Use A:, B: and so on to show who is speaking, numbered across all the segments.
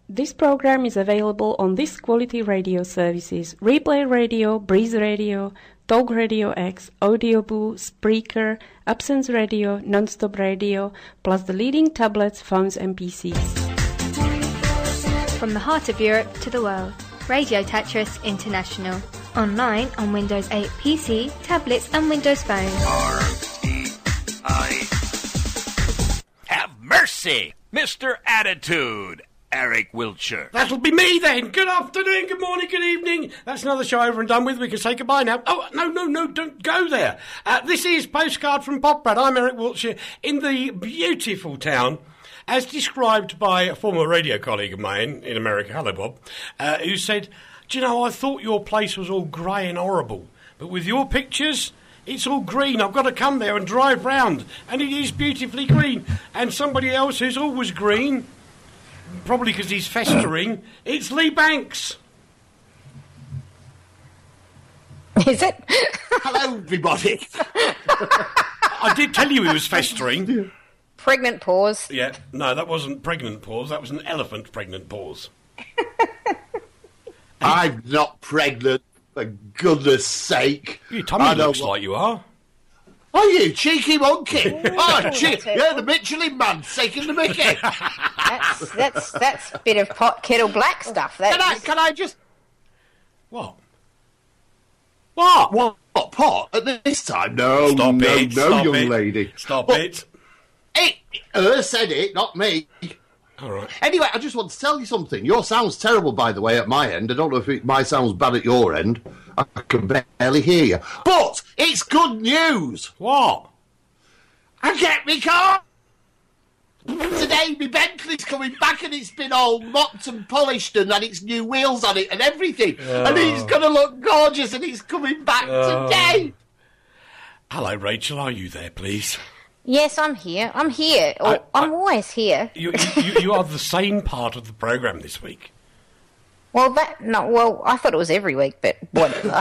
A: This program is available on this quality radio services: Replay Radio, Breeze Radio, Talk Radio X, Audioboo, Spreaker, Absence Radio, Nonstop Radio, plus the leading tablets, phones and PCs.
B: From the heart of Europe to the world, Radio Tetris International. Online on Windows 8 PC, tablets and Windows Phone.
C: R-E-I. Have mercy, Mr. Attitude, Eric Wiltshire.
D: That'll be me then. Good afternoon, good morning, good evening. That's another show over and done with. We can say goodbye now. Oh, no, don't go there. This is Postcard from Poprad. I'm Eric Wiltshire in the beautiful town, as described by a former radio colleague of mine in America, hello Bob, who said, do you know, I thought your place was all grey and horrible, but with your pictures, it's all green. I've got to come there and drive round, and it is beautifully green. And somebody else who's always green, probably because he's festering, it's Lee Banks.
E: Is it?
F: Hello, everybody.
D: I did tell you he was festering.
E: Pregnant pause.
D: Yeah, no, that wasn't pregnant pause. That was an elephant pregnant pause.
F: I'm not pregnant, for goodness sake.
D: Your tummy looks like you are.
F: Are you, cheeky monkey? Oh, yeah, the Michelin man taking the mickey.
E: That's a bit of pot kettle black stuff.
F: Can I just...
D: What?
F: What pot? At this time? No,
D: Stop it,
F: young lady.
D: Stop it.
F: Her said it, not me.
D: All right.
F: Anyway, I just want to tell you something. Your sound's terrible, by the way, at my end. I don't know if my sound's bad at your end. I can barely hear you. But it's good news.
D: What?
F: I get me car. Today, my Bentley's coming back and it's been all mopped and polished and had its new wheels on it and everything.
D: Oh.
F: And it's going to look gorgeous and it's coming back today.
D: Hello, Rachel. Are you there, please?
E: Yes, I'm here. I'm always here.
D: You are the sane part of the programme this week.
E: Well, I thought it was every week, but whatever.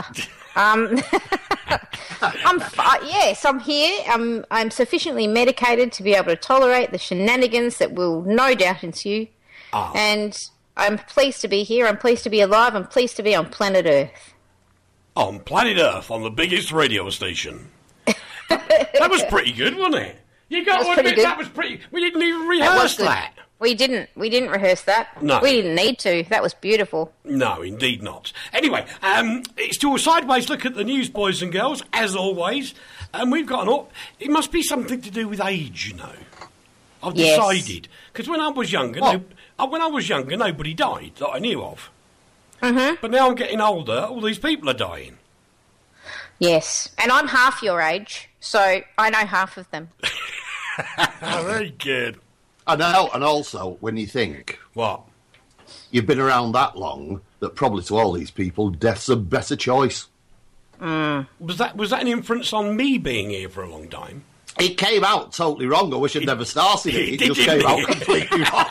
E: Yes, I'm here. I'm sufficiently medicated to be able to tolerate the shenanigans that will no doubt ensue.
D: Oh.
E: And I'm pleased to be here. I'm pleased to be alive. I'm pleased to be on planet Earth.
D: On planet Earth, on the biggest radio station. That was pretty good, wasn't it? You got to admit that was pretty... We didn't even rehearse that.
E: We didn't rehearse that.
D: No.
E: We didn't need to. That was beautiful.
D: No, indeed not. Anyway, it's to a sideways look at the news, boys and girls, as always. And we've got it must be something to do with age, you know. I've decided. Because when I was younger, nobody died that I knew of.
E: Mm-hmm.
D: But now I'm getting older, all these people are dying.
E: Yes, and I'm half your age, so I know half of them.
D: Very good.
F: I know, and also, when you think...
D: What?
F: You've been around that long, that probably to all these people, death's a better choice.
E: Mm.
D: Was that an inference on me being here for a long time?
F: It came out totally wrong. I wish I'd never started it. It just came out completely wrong.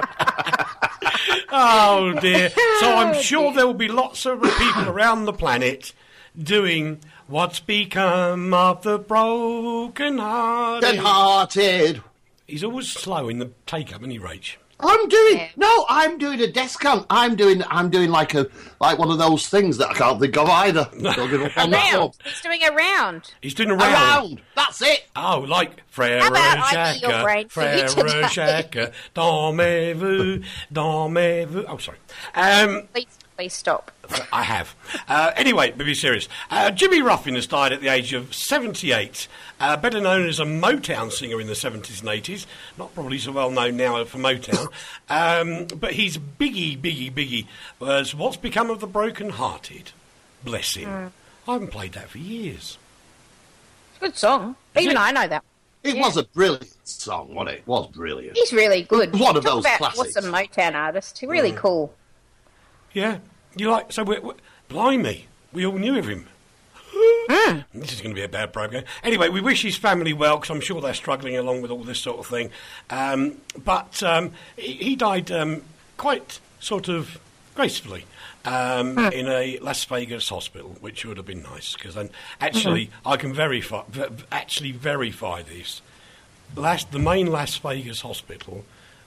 D: Oh, dear. So I'm sure there will be lots of people around the planet doing What's Become of the Broken-Hearted. He's always slow in the take-up, isn't he, Rach?
F: I'm doing a desk count. I'm doing like one of those things that I can't think of either.
E: He's doing a round.
D: He's doing a round.
F: That's it.
D: Oh, like Frère
E: How about I be your brain for you today?
D: Jacques, dormez-vous. Oh, sorry.
E: Please stop.
D: I have. Anyway, to be serious. Jimmy Ruffin has died at the age of 78. Better known as a Motown singer in the 70s and 80s. Not probably so well known now for Motown. But his biggie was What's Become of the Broken-Hearted. Bless him. I haven't played that for years.
E: It's a good song. Even I know that.
F: It was a brilliant song, wasn't it? It was brilliant.
E: He's really good.
F: One of those classics.
E: What's a Motown artist? He's really cool.
D: Yeah. Blimey. We all knew of him. This is going to be a bad program. Anyway, we wish his family well, because I'm sure they're struggling along with all this sort of thing. But he died quite sort of gracefully in a Las Vegas hospital, which would have been nice, because then actually I can verify this. The main Las Vegas hospital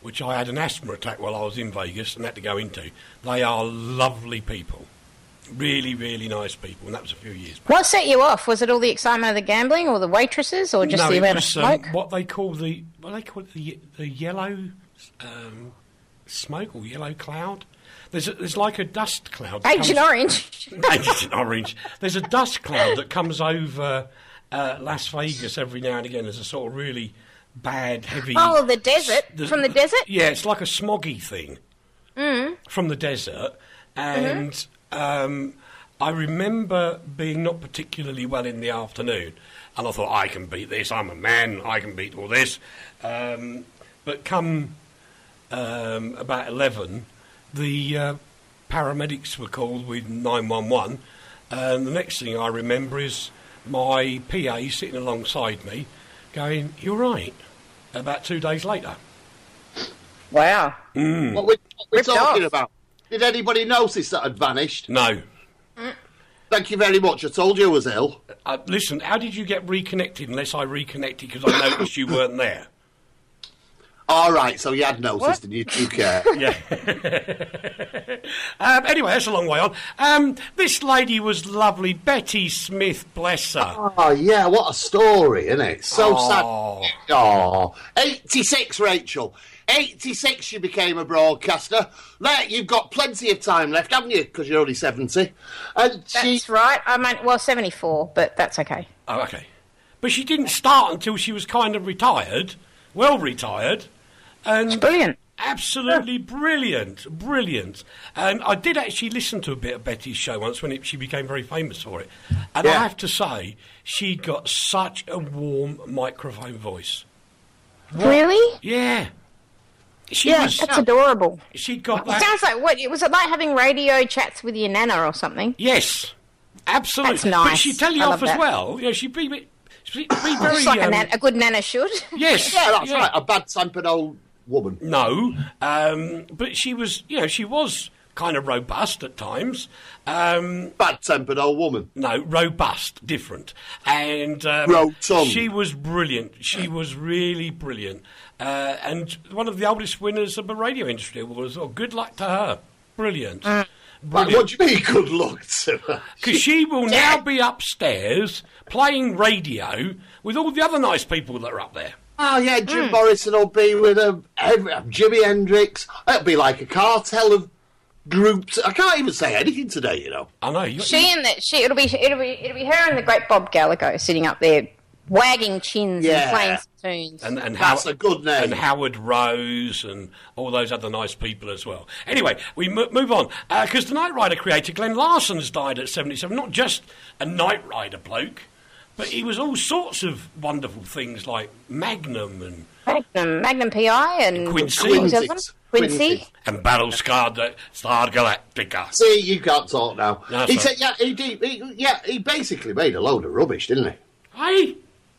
D: which I had an asthma attack while I was in Vegas and had to go into. They are lovely people. Really, really nice people, and that was a few years back.
E: What set you off? Was it all the excitement of the gambling, or the waitresses, or just the amount of smoke?
D: What they call the yellow smoke or yellow cloud. There's like a dust cloud.
E: Agent Orange.
D: Agent Orange. There's a dust cloud that comes over Las Vegas every now and again. There's a sort of really bad, heavy.
E: Oh, the desert from the desert.
D: Yeah, it's like a smoggy thing from the desert, and. I remember being not particularly well in the afternoon, and I thought, I can beat this, I'm a man, I can beat all this. But come about 11, the paramedics were called with 911, and the next thing I remember is my PA sitting alongside me going, "You're right," about 2 days later.
E: Wow.
F: What we're talking about? Did anybody notice that I'd vanished?
D: No.
F: Thank you very much. I told you I was ill.
D: Listen, how did you get reconnected unless I reconnected because I noticed you weren't there?
F: All right, so you had noticed and you took care.
D: Yeah. Anyway, that's a long way on. This lady was lovely. Betty Smith, bless her.
F: Oh, yeah, what a story, isn't it? So sad. Oh, 86, Rachel. 86 you became a broadcaster. There, you've got plenty of time left, haven't you? Because you're only 70. And
E: that's right. I mean, 74, but that's okay.
D: Oh, okay. But she didn't start until she was kind of retired, well retired. And
E: it's brilliant.
D: Absolutely brilliant. And I did actually listen to a bit of Betty's show once when she became very famous for it. And I have to say, she got such a warm microphone voice.
E: Really?
D: Yeah.
E: That's adorable.
D: She got that.
E: It sounds like what? Was it like having radio chats with your nana or something?
D: Yes, absolutely.
E: That's nice.
D: But she'd tell you off as well. You know, she'd be very.
E: Just like a good nana should.
D: Yes,
F: yeah, that's right. A bad-tempered old woman.
D: No, but she was. You know, she was kind of robust at times.
F: Bad-tempered old woman.
D: No, robust, different. And
F: rotund.
D: She was brilliant. She was really brilliant. And one of the oldest winners of the radio industry awards. Oh, good luck to her. Brilliant.
F: Brilliant. What do you mean, good luck to her?
D: Because she will now be upstairs playing radio with all the other nice people that are up there.
F: Oh, yeah, Jim Morrison will be with her, Jimi Hendrix. It'll be like a cartel of groups. I can't even say anything today, you know.
D: I know.
E: It'll be her and the great Bob Gallagher sitting up there, wagging chins and playing some tunes.
F: And that's a good name.
D: And Howard Rose and all those other nice people as well. Anyway, we move on. Because the Knight Rider creator, Glenn Larson, has died at 77. Not just a Knight Rider bloke, but he was all sorts of wonderful things like Magnum and...
E: Magnum P.I. and...
F: Quincy.
D: And Battlestar Galactica.
F: See, you can't talk now.
D: No,
F: he said, he basically made a load of rubbish, didn't he?
D: Hey!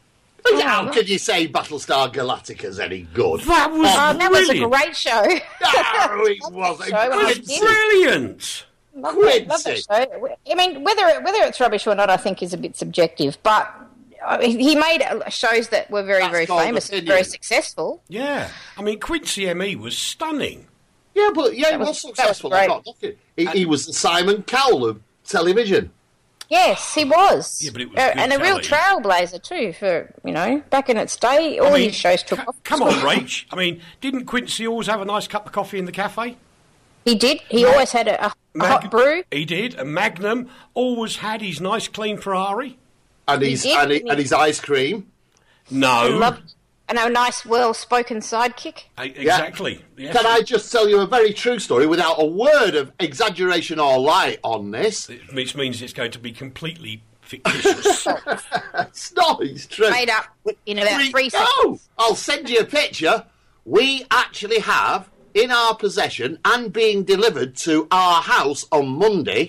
F: How could you say Battlestar Galactica's any good?
D: That was brilliant.
E: That was a great show.
F: No, it wasn't.
D: It was brilliant.
F: Quincy.
E: I mean, whether it's rubbish or not, I think is a bit subjective. But he made shows that were very, very famous and very successful.
D: Yeah, I mean, Quincy M.E. was stunning.
F: Yeah, but he was successful. He was the Simon Cowell of television.
E: Yes, he was.
D: Yeah, but it was
E: and a real trailblazer too. For back in its day, all his shows took off.
D: Come on, Rach. I mean, didn't Quincy always have a nice cup of coffee in the cafe?
E: He did. He always had a hot brew.
D: He did. And Magnum always had his nice, clean Ferrari.
F: And his ice cream.
D: No.
E: And a nice, well-spoken sidekick.
D: Exactly.
F: Yeah. Yes. Can I just tell you a very true story without a word of exaggeration or lie on this?
D: Which means it's going to be completely fictitious.
F: It's not. It's true.
E: Made up in about 3 seconds.
F: No, I'll send you a picture. We actually have in our possession and being delivered to our house on Monday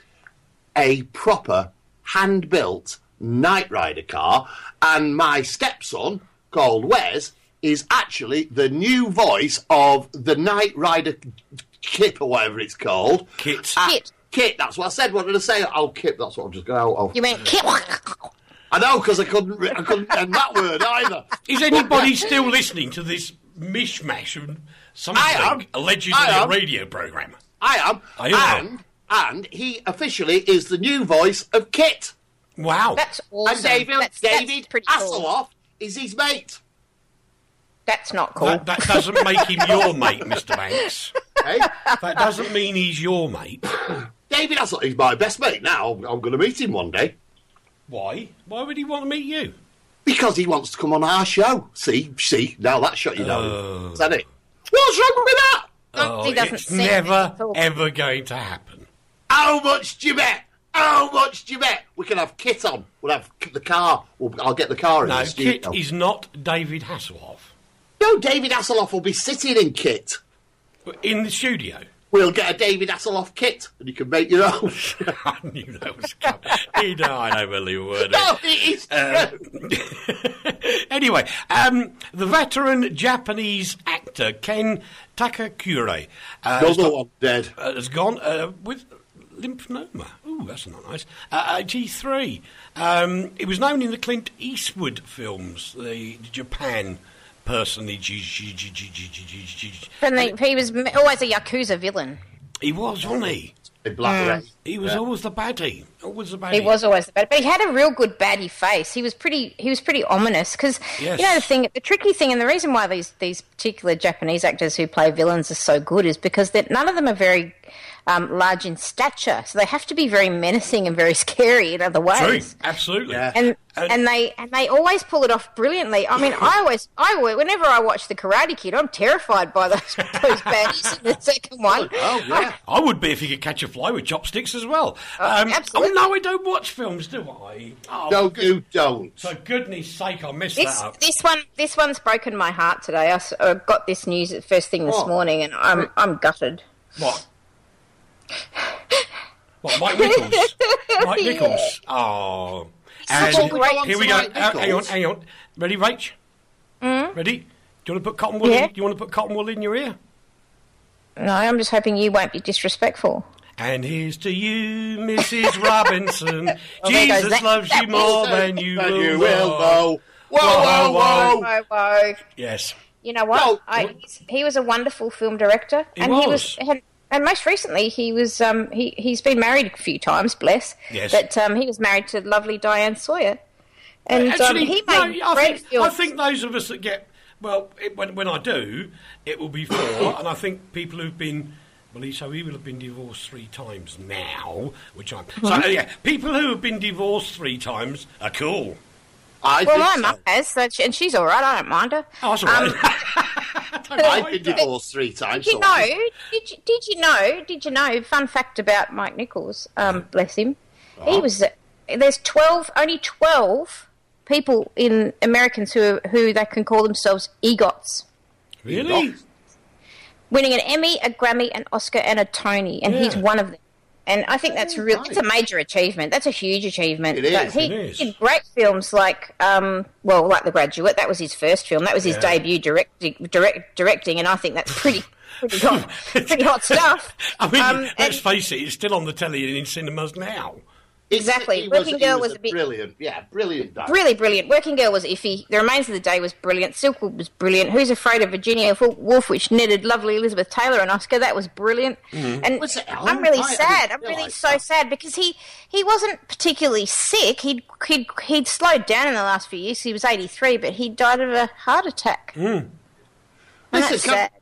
F: a proper hand-built Knight Rider car, and my stepson, called Wes, is actually the new voice of the Knight Rider Kip or whatever it's called.
D: Kit.
F: Kit, that's what I said. What did I say? Oh, Kip, that's what I'm just going out of.
E: You meant Kip?
F: I know, because I couldn't end that word either.
D: Is anybody still listening to this mishmash something allegedly a radio programme.
F: I am.
D: Are you?
F: And he officially is the new voice of Kit.
D: Wow.
E: That's awesome.
F: And David
E: pretty
F: Hasselhoff
E: cool.
F: is his mate.
E: That's not cool.
D: That doesn't make him your mate, Mr. Banks.
F: Hey?
D: That doesn't mean he's your mate.
F: David Hasselhoff is my best mate now. I'm going to meet him one day.
D: Why? Why would he want to meet you?
F: Because he wants to come on our show. See, now that shut you down. Is that it? What's wrong with that?
E: He doesn't
D: It's
E: seem
D: never,
E: to be
D: ever going to happen.
F: How much do you bet? How much do you bet? We can have Kit on. We'll have the car. I'll get the car in
D: No,
F: the
D: Kit
F: studio.
D: is not David Hasselhoff.
F: No, David Hasselhoff will be sitting in Kit.
D: In the studio.
F: We'll get a David Hasselhoff kit, and you can make your own.
D: I knew that was coming. I don't believe a word.
F: No, it is true.
D: Anyway, the veteran Japanese actor Ken Takakure
F: Another one dead.
D: has gone with lymphoma. Ooh, that's not nice. 83. He was known in the Clint Eastwood films, the Japan personage.
E: He was always a Yakuza villain.
D: He was, wasn't he?
F: In Black Ray.
D: He was always the baddie. Always the baddie.
E: He was always the bad, but he had a real good baddie face. He was pretty ominous because
D: Yes.
E: you know the tricky thing, and the reason why these particular Japanese actors who play villains are so good is because none of them are very large in stature, so they have to be very menacing and very scary in other ways.
D: True, absolutely.
F: Yeah.
E: And they always pull it off brilliantly. I mean, whenever I watch The Karate Kid, I'm terrified by those baddies in the second one.
F: Oh, yeah.
D: I would be if he could catch a fly with chopsticks as well.
E: Absolutely.
D: Oh, no, I don't watch films, do I? Oh,
F: No, you don't.
D: for goodness sake, I messed that up.
E: This one's broken my heart today. I got this news at first thing this
F: What?
E: morning, and I'm gutted.
D: What? What, Mike Nichols? Mike Nichols. Oh. And
E: such a great-
D: here we go.
F: Mike Nichols.
D: Hang on. Ready, Rach? Ready? Do you want to put cotton wool
E: Yeah.
D: in? Do you want to put cotton wool in your ear?
E: No, I'm just hoping you won't be disrespectful.
D: And here's to you, Mrs. Robinson.
E: there goes
D: Jesus
E: that-
D: loves
E: that
D: you more
E: was-
D: than you
F: And
D: will
F: you will
D: know.
F: know. Whoa, whoa, whoa.
E: Whoa.
D: Yes.
E: You know what?
F: No.
E: He was a wonderful film director,
D: He
E: and
D: was.
E: and most recently he was he's been married a few times, bless.
D: Yes.
E: But he was married to lovely Diane Sawyer, and
D: Actually,
E: he
D: no,
E: made
D: I
E: great
D: think
E: films.
D: those of us that get when I do, it will be for, and I think people who've been. Well, he will have been divorced 3 times now, which I'm. So, yeah, people who have been divorced 3 times are cool.
F: I
E: Well, my
F: think
E: mum has, and she's all right. I don't mind her.
D: Oh, that's all right.
F: I've been divorced 3 times.
E: Did you know? Did you know? Fun fact about Mike Nichols. Bless him. He was. There's only 12 people in Americans who they can call themselves EGOTs,
D: Really?
E: winning an Emmy, a Grammy, an Oscar, and a Tony, and he's
D: Yeah.
E: one of them. And I think that's
F: right.
E: it's a major achievement. That's a huge achievement.
F: It is,
E: But he
D: it is.
E: did great films like like The Graduate. That was his first film. That was his debut directing, and I think that's pretty hot stuff.
D: I mean, let's
E: and-
D: face it, it's still on the telly and in cinemas now.
E: Exactly.
F: He
E: Working Girl
F: he
E: was a bit-
F: brilliant. Yeah, brilliant. Dad.
E: Really brilliant. Working Girl was iffy. The Remains of the Day was brilliant. Silkwood was brilliant. Who's Afraid of Virginia Woolf, which netted lovely Elizabeth Taylor an Oscar. That was brilliant. And
F: Was it
E: I'm
F: Ellen?
E: really
F: I
E: sad.
F: didn't
E: I'm really
F: realise
E: so
F: that.
E: sad because he wasn't particularly sick. He'd slowed down in the last few years. He was 83, but he died of a heart attack. And
F: Listen,
E: that's sad.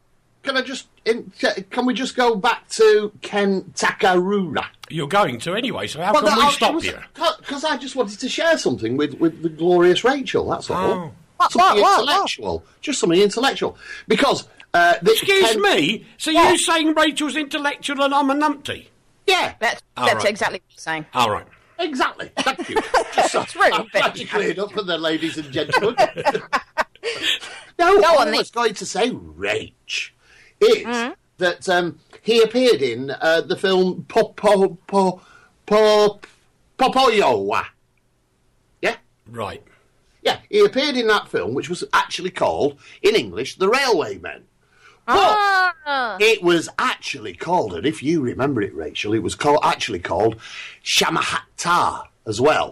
F: can we just go back to Ken Takarura?
D: You're going to anyway, so how can we stop you?
F: Because I just wanted to share something with the glorious Rachel, that's all.
D: Oh.
F: Something
E: What?
F: intellectual. Just something intellectual. Because...
D: Excuse me? So you're saying Rachel's intellectual and I'm a numpty?
F: Yeah,
E: That's
D: right.
E: exactly what you're saying.
D: All right.
F: exactly. Thank you. Just so
E: really
F: I'm
E: bad.
F: glad you cleared up for the ladies and gentlemen. No,
E: Go
F: all
E: on,
F: I
E: then.
F: was going to say, Rach, is that he appeared in the film Popoyowa. Yeah?
D: Right.
F: Yeah, he appeared in that film, which was actually called, in English, The Railwaymen. But
E: Ah.
F: it was actually called, and if you remember it, Rachel, it was actually called Shamahatta as well.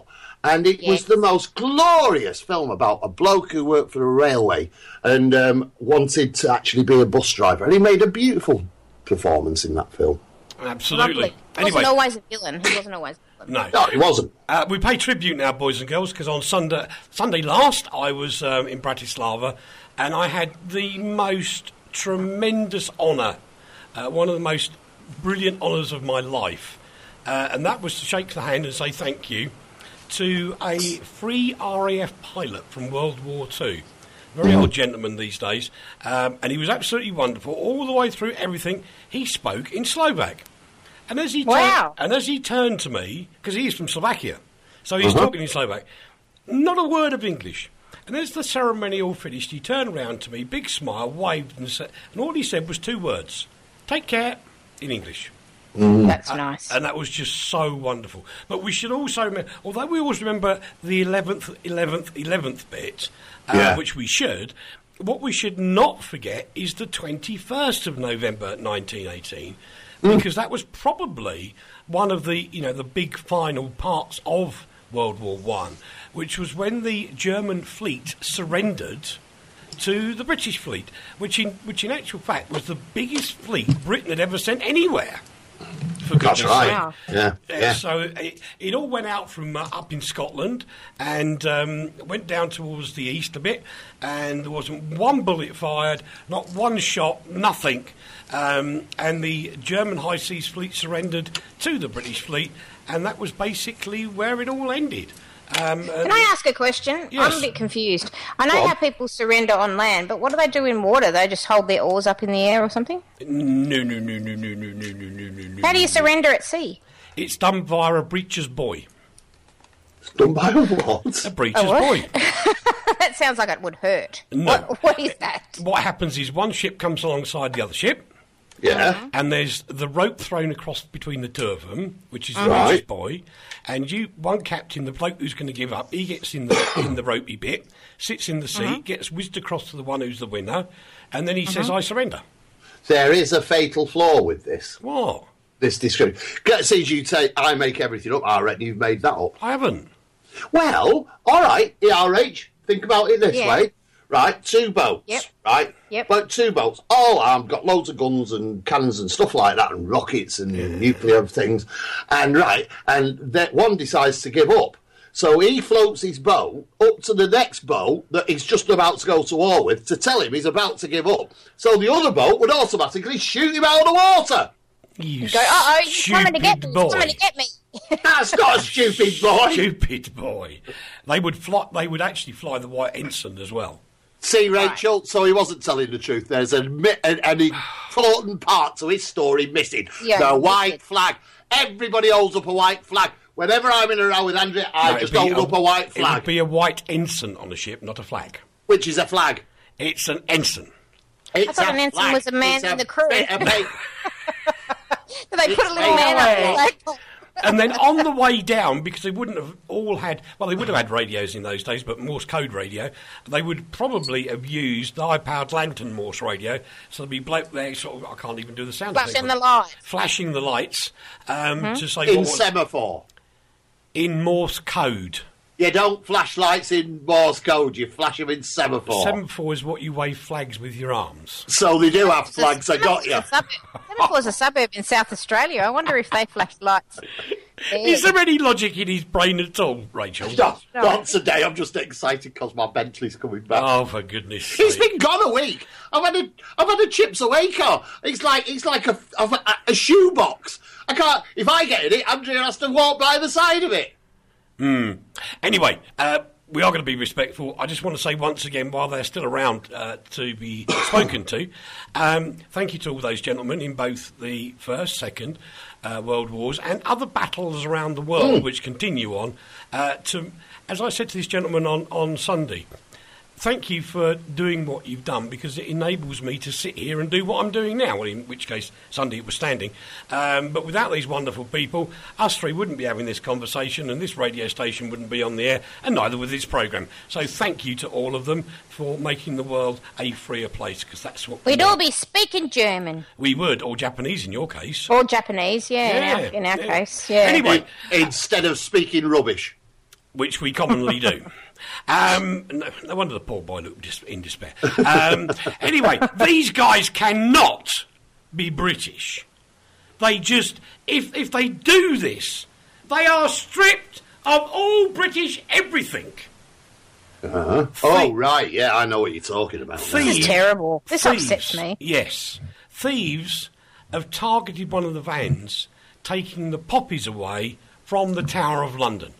F: And it was the most glorious film about a bloke who worked for a railway and wanted to actually be a bus driver. And he made a beautiful performance in that film.
D: Absolutely.
E: Lovely. He
D: Anyway,
E: wasn't always a villain. He wasn't always a villain.
D: no.
F: No, he wasn't.
D: We pay tribute now, boys and girls, because on Sunday last I was in Bratislava, and I had the most tremendous honour, one of the most brilliant honours of my life, and that was to shake the hand and say thank you to a free RAF pilot from World War II. Very old gentleman these days, and he was absolutely wonderful. All the way through everything, he spoke in Slovak. And as he turned to me, because he's from Slovakia, so he's talking in Slovak, not a word of English. And as the ceremony all finished, he turned round to me, big smile, waved, and all he said was 2 words: "Take care," in English.
E: That's nice.
D: And that was just so wonderful. But we should also remember, although we always remember the 11th bit, which we should, what we should not forget is the 21st of November 1918, because that was probably one of the, the big final parts of World War I, which was when the German fleet surrendered to the British fleet, which in actual fact was the biggest fleet Britain had ever sent anywhere.
F: That's right. Yeah.
D: So it all went out from up in Scotland and went down towards the east a bit, and there wasn't one bullet fired, not one shot, nothing. And the German High Seas Fleet surrendered to the British fleet, and that was basically where it all ended.
E: Can I ask a question?
D: Yes.
E: I'm a bit confused. I know how people surrender on land, but what do they do in water? They just hold their oars up in the air or something?
D: No.
E: How do you surrender at sea?
D: It's done via a breecher's buoy.
F: It's done by a what?
D: A breecher's buoy.
E: That sounds like it would hurt.
D: No.
E: What is that?
D: What happens is one ship comes alongside the other ship,
F: Yeah.
D: and there's the rope thrown across between the 2 of them, which is the breecher's buoy, and one captain, the bloke who's going to give up, he gets in the ropey bit, sits in the seat, gets whizzed across to the one who's the winner, and then he says, "I surrender."
F: There is a fatal flaw with this.
D: What?
F: This description. See, you say, I make everything up. I reckon you've made that up.
D: I haven't.
F: Well, all right, ERH, think about it this way. Right, 2 boats.
E: Yep.
F: Right?
E: Yep.
F: But 2 boats, all armed, got loads of guns and cannons and stuff like that, and rockets and nuclear things. And that one decides to give up. So he floats his boat up to the next boat that he's just about to go to war with to tell him he's about to give up. So the other boat would automatically shoot him out of the water.
D: You
E: Go, you're coming to get me.
D: boy.
E: You're coming to get me.
F: That's not a stupid boy.
D: Stupid boy. They would actually fly the white ensign as well.
F: See, Rachel, so he wasn't telling the truth. There's an important part to his story missing.
E: Yeah,
F: the white flag. Everybody holds up a white flag. Whenever I'm in a row with Andrea, I just hold up a white
D: It
F: flag.
D: would be a white ensign on a ship, not a flag.
F: Which is a flag.
D: It's an ensign.
F: It's
E: I thought
F: a
E: an ensign
F: flag.
E: was a man
F: It's
E: in the crew.
F: bit of paper.
E: Do they put a little man up the flagpole?
D: And then on the way down, because they wouldn't have all had, well, they would have had radios in those days, but Morse code radio, they would probably have used the high-powered lantern Morse radio, so there'd be bloke there, sort of, I can't even do the sound effect.
E: Flashing the lights.
D: Flashing the lights, to say
F: In
D: what was
F: semaphore.
D: in Morse code.
F: You don't flash lights in Morse code, you flash them in semaphore.
D: Semaphore is what you wave flags with your arms.
F: So they do have flags, I got you.
E: Semakle's a suburb in South Australia. I wonder if they flash lights.
D: Is there any logic in his brain at all, Rachel?
F: Not today, I'm just excited because my Bentley's coming back.
D: Oh, for goodness
F: He's
D: sake.
F: been gone a week. I've had a Chips Away car. It's like a shoebox. I can't. If I get in it, Andrea has to walk by the side of it.
D: Anyway, we are going to be respectful. I just want to say once again, while they're still around to be spoken to, thank you to all those gentlemen in both the First, Second World Wars and other battles around the world which continue on. As I said to this gentleman on Sunday, thank you for doing what you've done, because it enables me to sit here and do what I'm doing now, well, in which case Sunday it was standing. But without these wonderful people, us three wouldn't be having this conversation and this radio station wouldn't be on the air, and neither would this programme. So thank you to all of them for making the world a freer place, because that's what
E: We'd all be speaking German.
D: we would, or Japanese in your case.
E: Or Japanese, in our case. Yeah.
D: Anyway,
F: Instead of speaking rubbish.
D: which we commonly do. No wonder the poor boy looked in despair. Anyway, these guys cannot be British. They just, if they do this, they are stripped of all British everything.
F: Oh, right, yeah, I know what you're talking about.
E: This is terrible. This upsets me.
D: Yes. Thieves have targeted one of the vans, taking the poppies away from the Tower of London.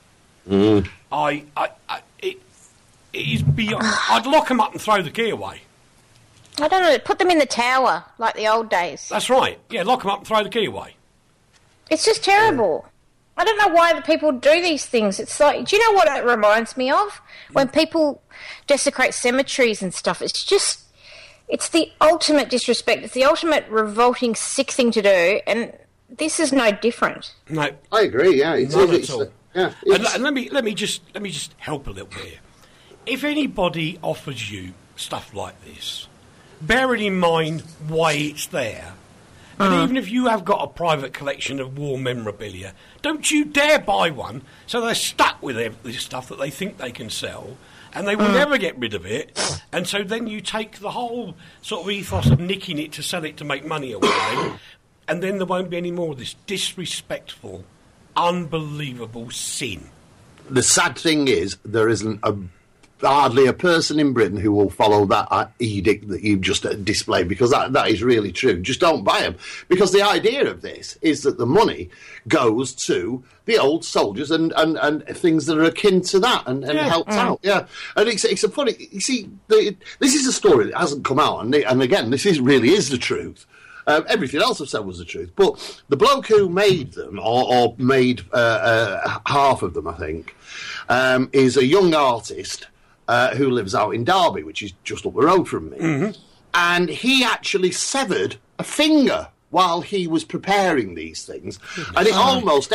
D: It is beyond... I'd lock them up and throw the key away.
E: I don't know, put them in the tower, like the old days.
D: That's right. Yeah, lock them up and throw the key away.
E: It's just terrible. I don't know why the people do these things. It's like, do you know what it reminds me of? When people desecrate cemeteries and stuff, it's just, it's the ultimate disrespect. It's the ultimate revolting, sick thing to do, and this is no different.
D: No,
F: I agree. Yeah, it's
D: not at all.
F: Yeah,
D: and let me just help a little bit here. If anybody offers you stuff like this, bearing in mind why it's there, and even if you have got a private collection of war memorabilia, don't you dare buy one, so they're stuck with this stuff that they think they can sell, and they will never get rid of it, and so then you take the whole sort of ethos of nicking it to sell it to make money away, and then there won't be any more of this disrespectful, unbelievable sin.
F: The sad thing is, there isn't hardly a person in Britain who will follow that edict that you've just displayed, because that is really true. Just don't buy them, because the idea of this is that the money goes to the old soldiers and things that are akin to that and helps out. Yeah, and it's a funny. You see, this is a story that hasn't come out, and again, this really is the truth. Everything else I've said was the truth, but the bloke who made them, or made half of them, I think, is a young artist. Who lives out in Derby, which is just up the road from me. And he actually severed a finger while he was preparing these things. And it almost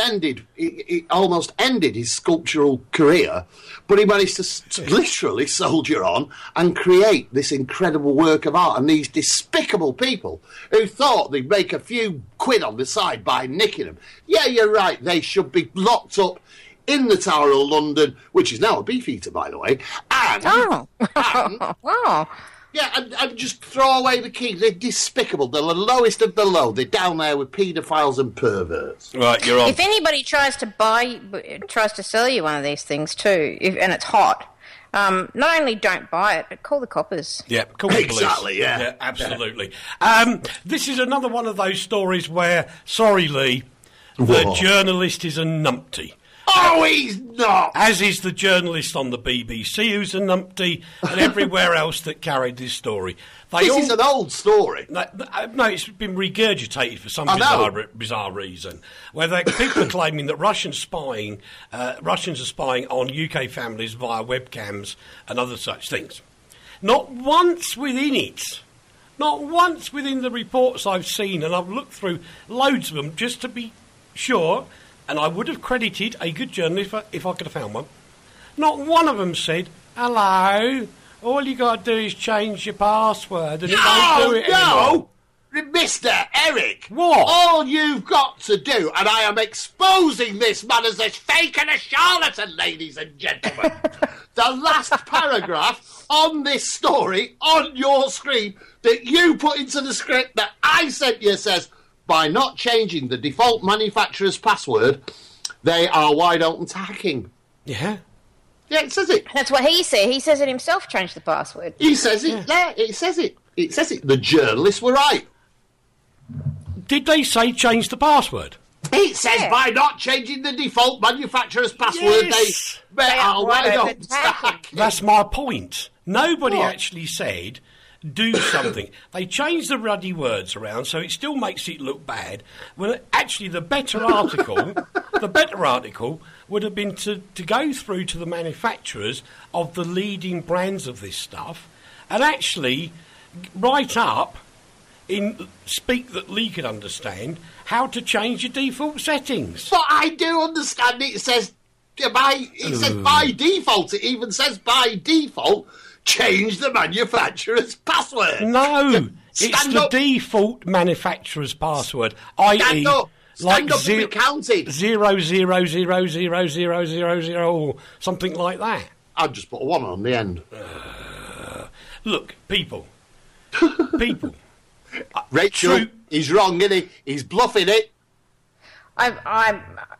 F: ended his sculptural career, but he managed to literally soldier on and create this incredible work of art. And these despicable people who thought they'd make a few quid on the side by nicking them. Yeah, you're right, they should be locked up in the Tower of London, which is now a Beefeater, by the way, and
E: wow.
F: Yeah, and just throw away the keys. They're despicable. They're the lowest of the low. They're down there with paedophiles and perverts.
D: Right, you're on.
E: If anybody tries to sell you one of these things too, and it's hot, not only don't buy it, but call the coppers.
D: Yeah, call the police.
F: Exactly, yeah.
D: Absolutely. This is another one of those stories where, sorry, Lee, the journalist is a numpty.
F: Oh, he's not!
D: As is the journalist on the BBC who's a numpty, and everywhere else that carried this story.
F: This is an old story.
D: No, it's been regurgitated for some bizarre reason, where people are claiming that Russians are spying on UK families via webcams and other such things. Not once within the reports I've seen, and I've looked through loads of them just to be sure, and I would have credited a good journalist if I could have found one. Not one of them said, hello, all you got to do is change your password and it won't do it anymore.
F: Mr. Eric.
D: What?
F: All you've got to do, and I am exposing this man as a fake and a charlatan, ladies and gentlemen. The last paragraph on this story, on your screen, that you put into the script that I sent you says, by not changing the default manufacturer's password, they are wide open to hacking.
D: Yeah.
F: Yeah, it says it.
E: That's what he said. He says it himself, change the password.
F: He says it. Yeah, it says it. It says it. The journalists were right.
D: Did they say change the password?
F: It says by not changing the default manufacturer's password, they are wide open to hacking.
D: That's my point. Nobody actually said do something. They changed the ruddy words around, so it still makes it look bad. Well, actually, the better article would have been to go through to the manufacturers of the leading brands of this stuff and actually write up in speak that Lee could understand how to change your default settings.
F: But I do understand it says by default. It even says by default. Change the manufacturer's password.
D: No, it's the default manufacturer's password, i.e.
F: Stand up and be counted.
D: 0000000 or something like that.
F: I'd just put a 1 on the end.
D: Look, people.
F: Rachel, he's wrong, isn't he? He's bluffing it.
E: I'm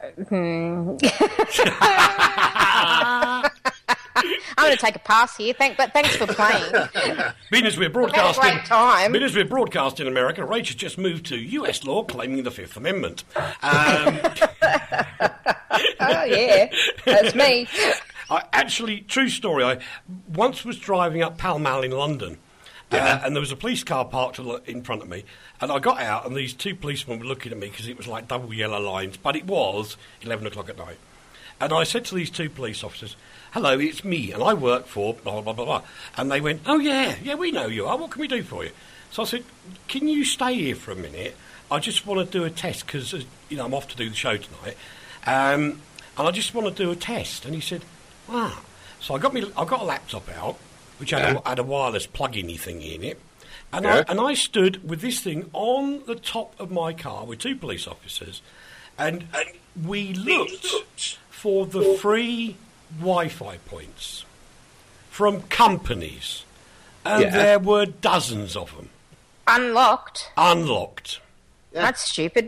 E: going to take a pass here, but thanks for playing.
D: Being as we're broadcasting,
E: great time.
D: Being as we're broadcasting in America, Rach has just moved to US law, claiming the Fifth Amendment.
E: Oh yeah, that's me.
D: True story. I once was driving up Pall Mall in London, and there was a police car parked in front of me, and I got out, and these 2 policemen were looking at me because it was like double yellow lines, but it was 11 o'clock at night. And I said to these 2 police officers, "Hello, it's me, and I work for blah, blah, blah, blah." And they went, "Oh, yeah, we know you are. What can we do for you?" So I said, "Can you stay here for a minute? I just want to do a test because, I'm off to do the show tonight. And I just want to do a test." And he said, "Wow." So I got a laptop out, which had a wireless plug-in thing in it. And I stood with this thing on the top of my car with 2 police officers, and we looked for the free Wi-Fi points from companies, and there were dozens of them.
E: Unlocked.
D: Yeah.
E: That's stupid.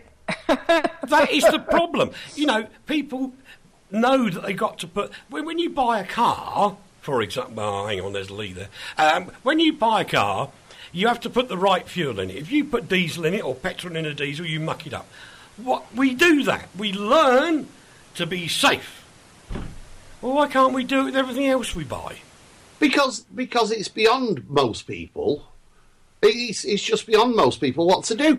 D: That is the problem. People know that they got to put... When you buy a car, for example... Oh, hang on, there's Lee there. When you buy a car, you have to put the right fuel in it. If you put diesel in it or petrol in a diesel, you muck it up. We do that. We learn to be safe. Well, why can't we do it with everything else we buy?
F: Because it's beyond most people. It's just beyond most people what to do.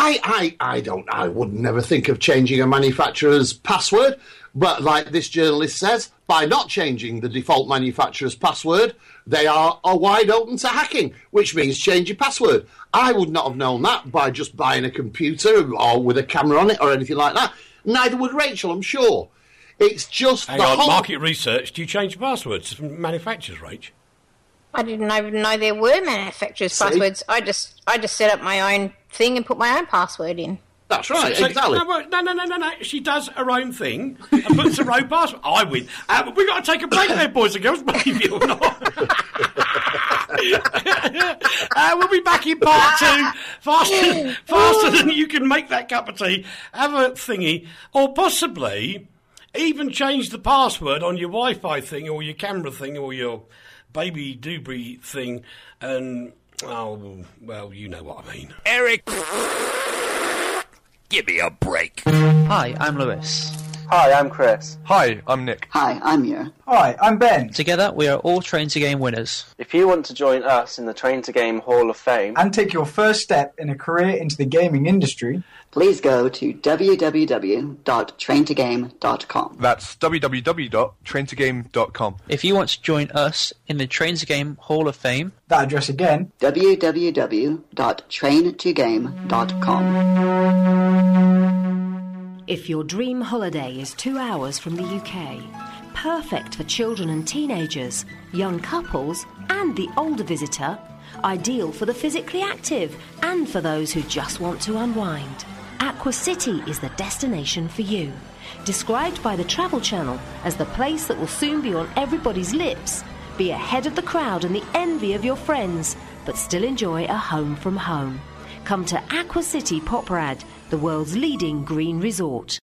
F: I would never think of changing a manufacturer's password, but like this journalist says, by not changing the default manufacturer's password, they are wide open to hacking, which means change your password. I would not have known that by just buying a computer or with a camera on it or anything like that. Neither would Rachel, I'm sure. It's just
D: market research. Do you change passwords from manufacturers, Rach?
E: I didn't even know there were manufacturers' passwords. I just set up my own thing and put my own password in.
F: That's right, exactly.
D: No. She does her own thing and puts her own password. I win. We've got to take a break there, boys and girls, believe it or not. We'll be back in part 2, faster than you can make that cup of tea. Have a thingy, or possibly even change the password on your Wi-Fi thing or your camera thing or your baby doobry thing, and, you know what I mean.
C: Eric, give me a break.
G: Hi, I'm Lewis.
H: Hi, I'm Chris.
I: Hi, I'm Nick.
J: Hi, I'm Muir.
H: Hi, I'm Ben.
G: Together, we are all Train to Game winners.
H: If you want to join us in the Train to Game Hall of Fame
K: and take your first step in a career into the gaming industry,
J: please go to www.traintogame.com.
I: That's www.traintogame.com.
G: If you want to join us in the Train to Game Hall of Fame,
K: that address again,
J: www.traintogame.com.
L: If your dream holiday is 2 hours from the UK, perfect for children and teenagers, young couples and the older visitor, ideal for the physically active and for those who just want to unwind, Aqua City is the destination for you. Described by the Travel Channel as the place that will soon be on everybody's lips, be ahead of the crowd and the envy of your friends, but still enjoy a home from home. Come to Aqua City Poprad, the world's leading green resort.